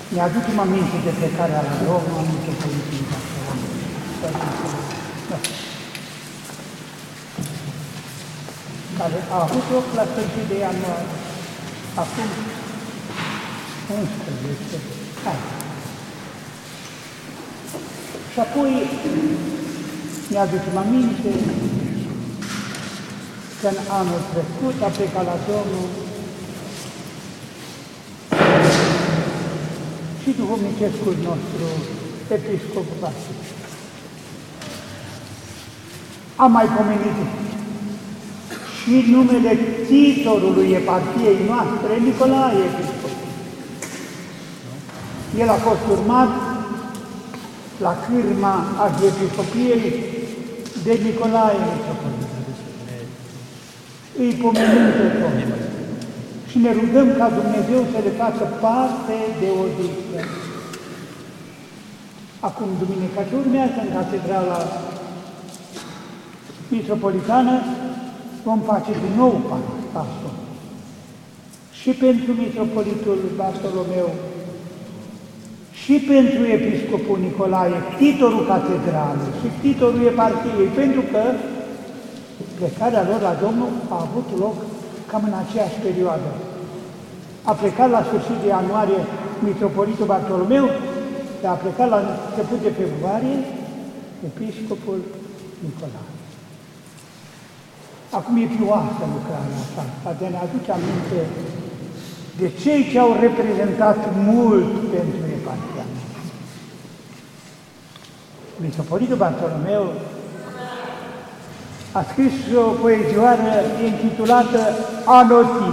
Ne aducem aminte de plecarea la Roma, aminte politic care a avut loc la sfârșit de ianuarie, acum 11 ani. Și apoi ne aducem aminte că în anul trecut a plecat la Domnul și duhovnicescul nostru, episcop Vasile. Am mai pomenit și numele titorului eparhiei noastre, Nicolae Episcop. El a fost urmat la cârma arhiepiscopiei de Nicolae Mitropolit. Îi pomenim pe toți și ne rugăm ca Dumnezeu să le facă parte de odihnă. Acum, duminica ce urmează, în Catedrala Mitropolitană, vom face din nou pasul. Și pentru Mitropolitul Bartolomeu, și pentru Episcopul Nicolae, titorul catedralei și titorul eparhiei, pentru că plecarea lor la Domnul a avut loc cam în aceeași perioadă. A plecat la sfârșit de ianuarie Mitropolitul Bartolomeu, dar a plecat la început de februarie Episcopul Nicolae. Acum e pioasă lucrarea asta, de a ne aduce aminte de cei ce au reprezentat mult pentru eparhia. Mitropolitul Bartolomeu a scris o poezioară intitulată Anotim.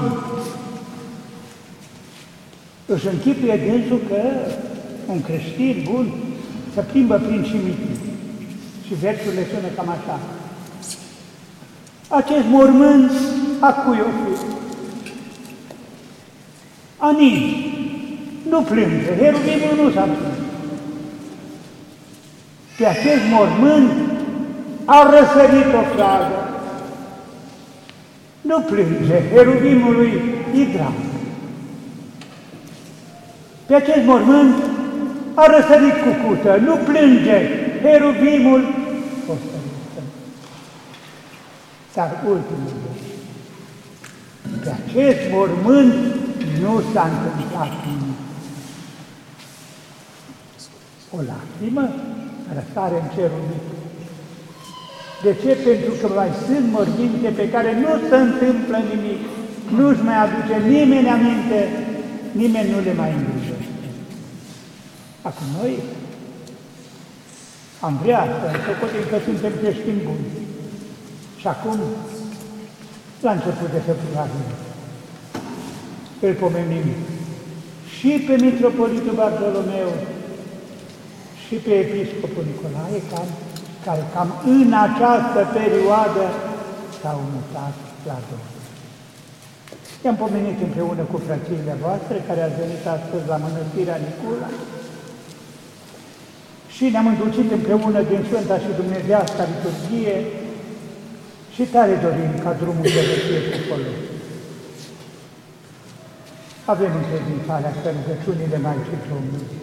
Își închipuie dânsul că un creștin bun se plimbă prin cimitir. Și versurile sună cam așa. Acest mormânt a cui o fi? A nici. Nu plânge, heruvimul nu s-a plâns. Pe acest mormânt a răsărit o fragă. Nu plânge, heruvimului e drag. Pe acest mormânt a răsărit cucută, nu plânge, heruvimul o sărită. Dar ultimul lucru, pe acest mormânt nu s-a întâmplat nimic. O lacrimă răsare în cerul mic. De ce? Pentru că mai sunt morminte pe care nu se întâmplă nimic, nu-și mai aduce nimeni aminte, nimeni nu le mai îngrijește. Acum noi am vrea să socotim că suntem creștini buni. Și acum, la început de februarie, îl pomenim și pe Mitropolitul Bartolomeu și pe Episcopul Nicolae, care cam în această perioadă s-au mutat la Domnul. I-am pomenit împreună cu frățiile voastre, care ați venit astăzi la Mănăstirea Nicula, și ne-am îndulcit împreună din Sfânta și Dumnezească liturghie și tare dorim ca drumul să fie cu folos. Avem încredințarea că rugăciunile Maicii Domnului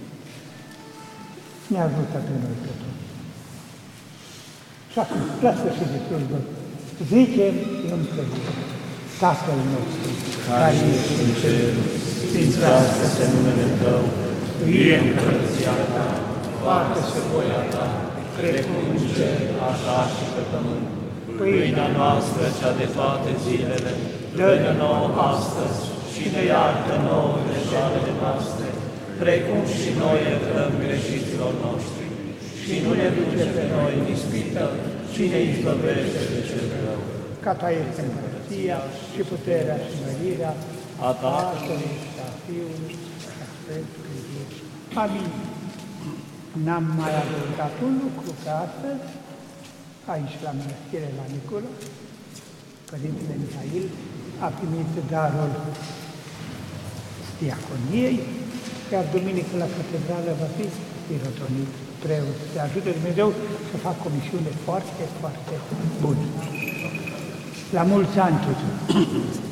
ne ajută pe noi pe toți. Și acum, la sfârșit de slujbă, zicem împreună: Tatăl nostru, care ești în cer, sfințească-se numele Tău, fie împărăția Ta, facă-se voia Ta, precum în cer, așa și pe pământ. Pâinea noastră, cea de toate zilele, dă-ne nouă astăzi și ne iartă nouă greșelile noastre, precum și noi iertăm greșiților noștri. Și nu ne duce pe noi în ispită, ci ne izbăvește de cel rău. Ca Ta este împărăția și puterea și mărirea a Tatălui și a Fiului și a Sfântului Duh. Amin. N-am mai adăugat un lucru, că astăzi, aici la Mănăstire la Nicula, Părintele Mihail a primit darul diaconiei, iar duminică la catedrală va fi irotonit preot. Să ajute Dumnezeu să fac o misiune foarte, foarte bună. La mulți ani tuturor!